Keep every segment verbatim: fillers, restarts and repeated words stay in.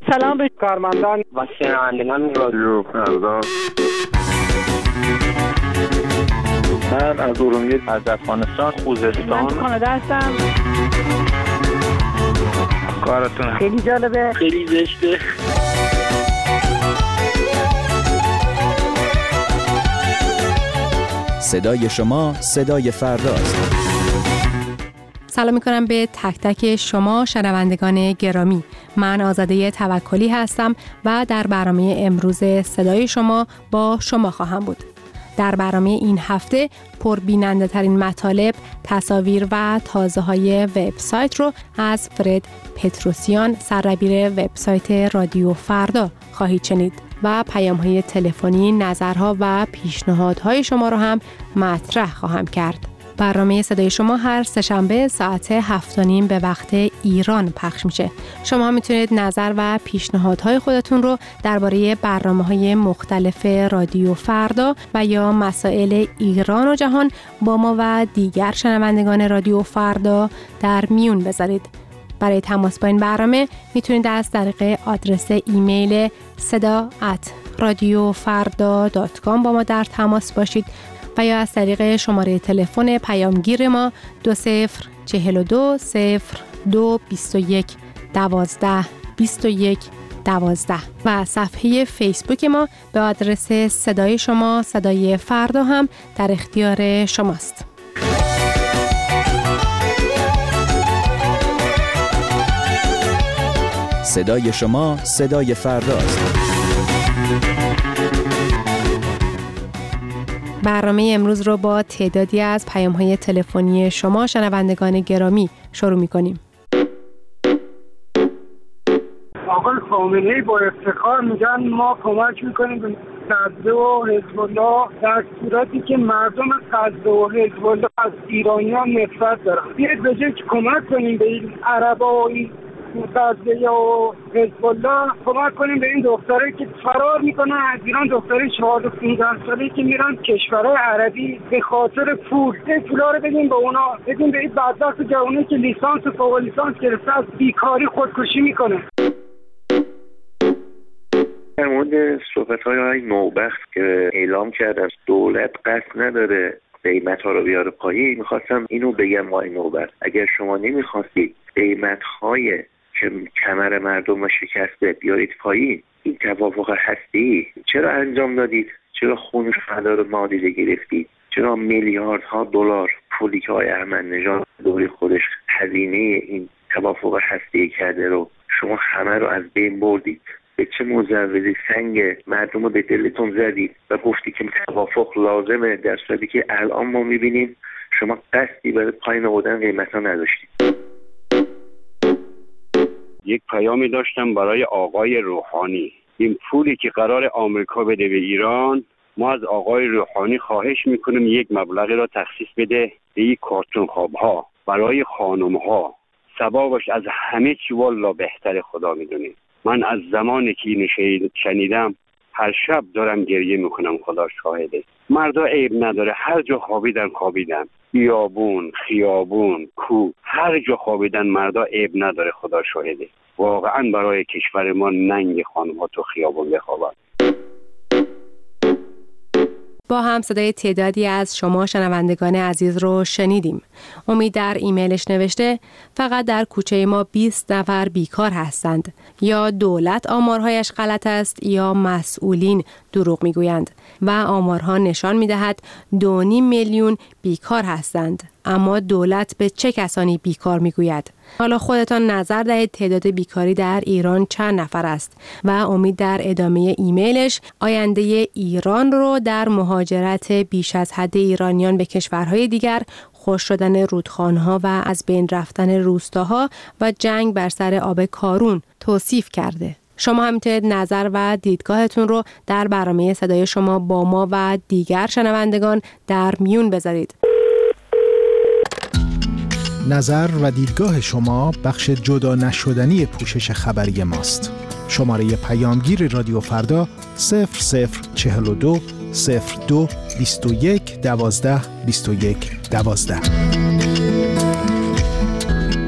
سلام به کارمندان و شنوندگان رادیو فردا. من از ارومیه، از افغانستان، خوزستان. من کانادا هستم. کارتون خیلی جالبه، خیلی زشته. صدای شما صدای فرداست. سلام میکنم به تک تک شما شنوندگان گرامی. من آزاده توکلی هستم و در برنامه امروز صدای شما با شما خواهم بود. در برنامه این هفته پربیننده ترین مطالب، تصاویر و تازه های وبسایت رو از فرد پتروسیان، سردبیر وبسایت رادیو فردا خواهید شنید و پیام های تلفنی، نظرها و پیشنهادهای شما رو هم مطرح خواهم کرد. برنامه صدای شما هر سه‌شنبه ساعت هفت و نیم به وقت ایران پخش میشه. شما میتونید نظر و پیشنهادهای خودتون رو درباره برنامه‌های مختلف رادیو فردا و یا مسائل ایران و جهان با ما و دیگر شنوندگان رادیو فردا در میون بذارید. برای تماس با این برنامه میتونید از طریق آدرس ایمیل صدا ات رادیو فردا دات کام با ما در تماس باشید و یا از طریق شماره تلفن پیامگیر ما دو صفر چهل و دو صفر دو بیست و یک دوازده بیست و یک دوازده و صفحه فیسبوک ما به آدرس صدای شما صدای فردا هم در اختیار شماست. صدای شما صدای فرداست. برنامه امروز رو با تعدادی از پیام‌های تلفنی شما شنوندگان گرامی شروع می‌کنیم. آقای خامنه‌ای با افتخار میگن ما کمک میکنیم به غزه و حزب الله در صورتی که مردم غزه و حزب الله از ایرانیان نفرت دارن. بیاید به جای که کمک کنیم به این عربا و این غزه و حزب الله کمک کنیم به این دختره که فرار میکنن از ایران، دختره چهارده پانزده ساله‌ای که میرن کشورهای عربی به خاطر پول. این پولا رو بدیم به اونا، بدیم به این بدبخت جوانی که لیسانس و فوق لیسانس گرفته از بیکاری خودکشی میکنه. در مورد صحبت‌های آقای نوبخت که اعلام کرد از دولت قصد نداره قیمت‌ها رو بیاره پایین، می‌خواستم اینو بگم آقای نوبخت، اگر شما نمی‌خواستید قیمت‌های که کمر مردم رو شکسته بیارید پایین، این توافق هستی چرا انجام دادید؟ چرا خون شهدا رو نادیده گرفتید؟ چرا میلیاردها دلار پولی که آقای احمدی‌نژاد دوره خودش هزینه این توافق هستی کرده رو شما همه رو از بین بردید؟ به چه مزوری سنگ مردم رو به دلتون زدید و گفتی که توافق لازمه، در صورتی که الان ما میبینیم شما قصدی برای پایین آوردن قیمت‌ها نداشتید. یک پیامی داشتم برای آقای روحانی. این پولی که قرار آمریکا بده به ایران، ما از آقای روحانی خواهش میکنیم یک مبلغی را تخصیص بده به این کارتون خوابها برای خانمها. ثوابش از همه چی والله بهتر، خدا میدونید. من از زمانی که اینو شنیدم هر شب دارم گریه میکنم، خدا شاهده. مردا عیب نداره، هر جا خوابیدن خوابیدن، بیابون، خیابون، کو، هر جا خوابیدن مردا عیب نداره، خدا شاهده. واقعا برای کشور ما ننگ خانم‌ها تو خیابون بخوابن. با هم صدای تعدادی از شما شنوندگان عزیز رو شنیدیم. امید در ایمیلش نوشته فقط در کوچه ما بیست نفر بیکار هستند. یا دولت آمارهایش غلط است یا مسئولین دروغ میگویند و آمارها نشان میدهد دو نیم میلیون بیکار هستند. اما دولت به چه کسانی بیکار میگوید؟ حالا خودتان نظر دهید تعداد بیکاری در ایران چند نفر است و امید در ادامه ایمیلش آینده ایران رو در مهاجرت بیش از حد ایرانیان به کشورهای دیگر، خشک شدن رودخانه‌ها و از بین رفتن روستاها و جنگ بر سر آب کارون توصیف کرده. شما هم میتونید نظر و دیدگاهتون رو در برنامه صدای شما با ما و دیگر شنوندگان در میون بذارید. نظر و دیدگاه شما بخش جدا نشدنی پوشش خبری ماست. شماره پیامگیر رادیو فردا صفر صفر چهل و دو صفر دو بیست و یک دوازده بیست و یک دوازده.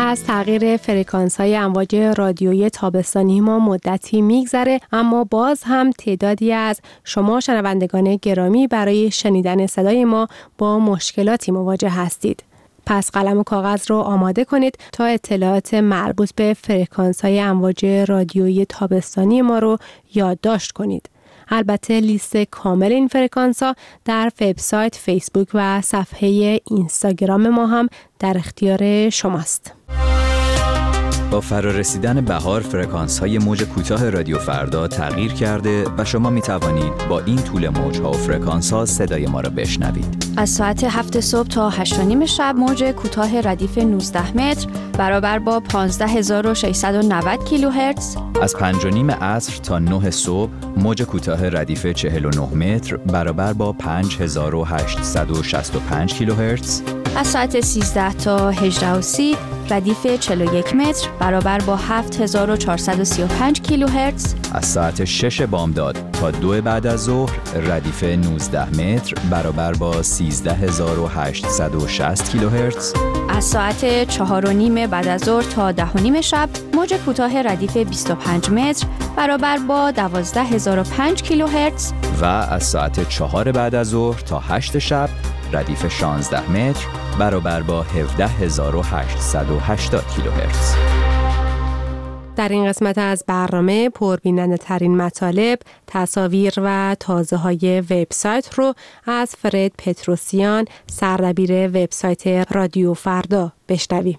از تغییر فرکانس‌های امواج رادیویی تابستانی ما مدتی میگذره، اما باز هم تعدادی از شما شنوندگان گرامی برای شنیدن صدای ما با مشکلاتی مواجه هستید. پس قلم و کاغذ رو آماده کنید تا اطلاعات مربوط به فرکانس‌های امواج رادیویی تابستانی ما رو یادداشت کنید. البته لیست کامل این فرکانس‌ها در وبسایت، فیسبوک و صفحه اینستاگرام ما هم در اختیار شماست. با فرارسیدن بهار فرکانس‌های موج کوتاه رادیو فردا تغییر کرده و شما می توانید با این طول موج‌ها و فرکانس‌ها صدای ما را بشنوید. از ساعت هفت صبح تا هشت و نیم شب موج کوتاه ردیف نوزده متر برابر با پانزده هزار و ششصد و نود کیلوهرتز. از پنج و نیم عصر تا نه صبح موج کوتاه ردیف چهل و نه متر برابر با پنج هزار و هشتصد و شصت و پنج کیلوهرتز. از ساعت سیزده تا هجده و سی ردیف چهل و یک متر برابر با هفت هزار و چهارصد و سی و پنج کیلوهرتز. از ساعت شش بامداد تا دو بعد از ظهر ردیف نوزده متر برابر با سیزده هزار و هشتصد و شصت کیلوهرتز. از ساعت چهار و نیم بعد از ظهر تا ده و نیم شب موج کوتاه ردیف بیست و پنج متر برابر با دوازده هزار و پنج کیلوهرتز. و از ساعت چهار بعد از ظهر تا هشت شب ردیف شانزده متر برابر با هفده هزار و هشتصد و هشتاد کیلوهرتز. در این قسمت از برنامه پربیننده ترین مطالب، تصاویر و تازه های وبسایت رو از فرد پتروسیان، سردبیر وبسایت رادیو فردا بشنویم.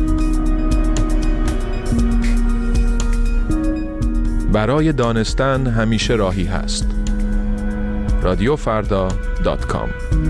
برای دانستن همیشه راهی هست. رادیو فردا دات کام.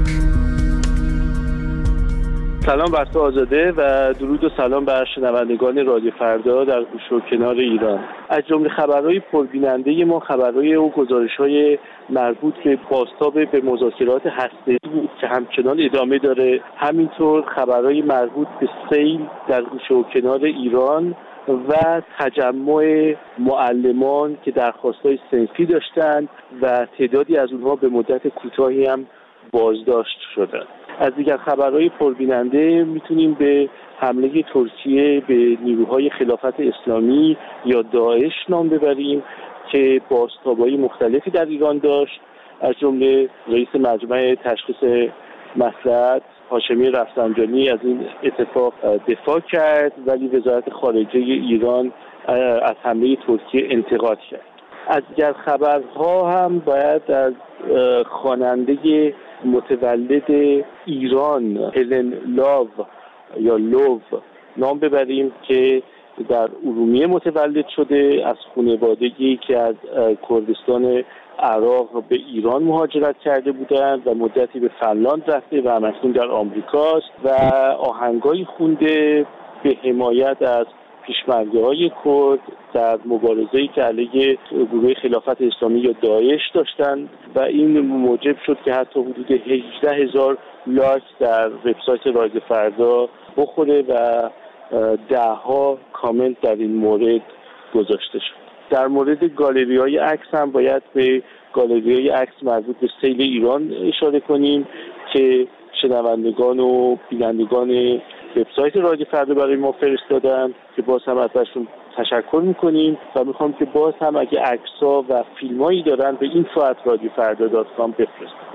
سلام بر تو آزاده و درود و سلام بر شنوندگان رادیو فردا در گوش و کنار ایران. از جمله خبرهای پربیننده ما خبرهای و گزارش‌های مربوط به بازتاب به مذاکرات هسته‌ای بود که همچنان ادامه داره. همینطور خبرهای مربوط به سیل در گوش و کنار ایران و تجمع معلمان که درخواست‌های صنفی داشتند و تعدادی از اونها به مدت کوتاهی هم بازداشت شدند. از دیگر خبرهای پربیننده میتونیم به حمله ترکیه به نیروهای خلافت اسلامی یا داعش نام ببریم که بازتاب‌های مختلفی در ایران داشت. از جمله رئیس مجمع تشخیص مصلحت هاشمی رفسنجانی از این اتفاق دفاع کرد، ولی وزارت خارجه ایران از حمله ترکیه انتقاد کرد. از دیگر خبرها هم باید از خواننده متولد ایران هلن لاو یا لوو نام ببریم که در ارومیه متولد شده، از خانوادگی که از کردستان عراق به ایران مهاجرت کرده بودند و مدتی به فنلاند رفته و همکنون در آمریکاست و آهنگایی خونده به حمایت از پیشمرده‌های کرد در مبارزه‌ای که علیه گروه خلافت اسلامی یا داعش داشتند و این موجب شد که حتی حدود هجده هزار لایک در وبسایت رادیو فردا بخوره و ده‌ها کامنت در این مورد گذاشته شد. در مورد گالری‌های عکس هم باید به گالری‌های عکس مربوط به سیل ایران اشاره کنیم که شنوندگان و بینندگان وبسایت رادیو فردا برای ما فرستادن که باز هم ازشون تشکر میکنیم و میخوام که باز هم اگه عکس‌ها و فیلمایی دارن به این ساعت رادیو فردا دات کام بفرستن.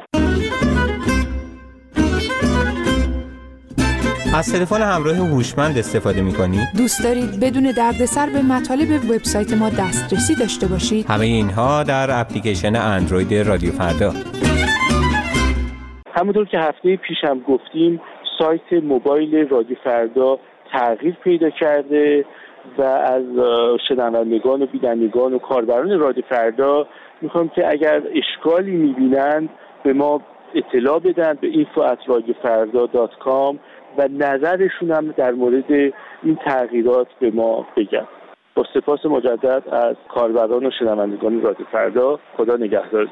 از تلفن همراه هوشمند استفاده می‌کنید؟ دوست دارید بدون دردسر به مطالب وبسایت ما دسترسی داشته باشید؟ همه اینها در اپلیکیشن اندروید رادیو فردا. همونطور که هفته پیش هم گفتیم سایت موبایل رادیو فردا تغییر پیدا کرده و از شنوندگان و بینندگان و کاربران رادیو فردا میخوام که اگر اشکالی میبینند به ما اطلاع بدن به اینفو ات رادیو فردا دات کام و نظرشون هم در مورد این تغییرات به ما بگن. با سپاس مجدد از کاربران و شنوندگان رادیو فردا. خدا نگهدارتون.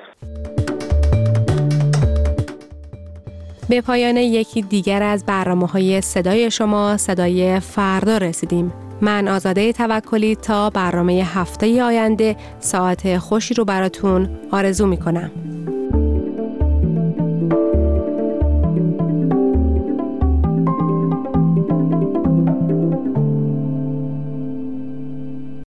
به پایان یکی دیگر از برنامه‌های صدای شما، صدای فردا رسیدیم. من آزاده توکلی تا برنامه هفته آینده ساعت خوشی رو براتون آرزو می‌کنم.